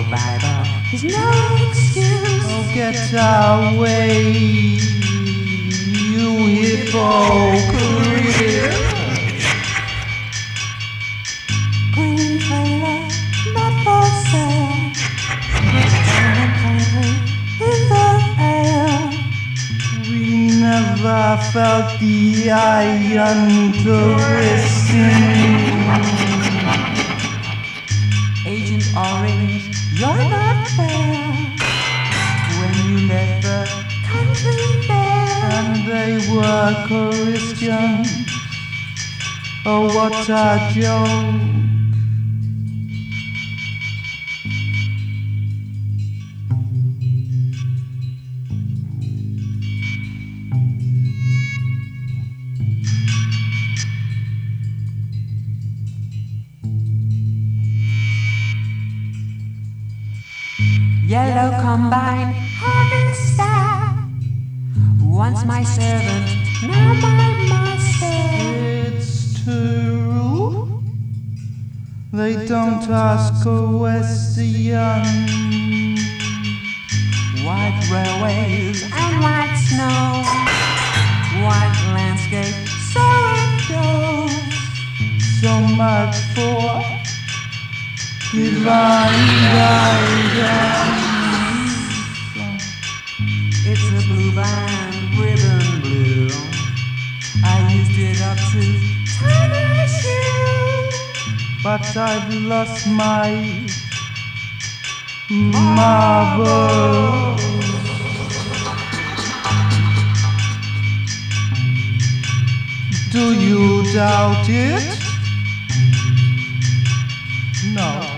Bible is no excuse. Oh, get away, you hypocrite. Green trailer, not for sale. Down country in the air. We never felt the iron caressing. Agent Orange, you're not fair. When you left the country there, And they were Christians. Oh, what a joke. Yellow combine harvester. Once my servant, now my master. It's true. They don't ask a question. White railways and white snow, white landscape, so it goes. So much for divine guidance. It's a blue band, ribbon blue. I used it up to tie my shoe. But I've lost my marble. Do you doubt it? No.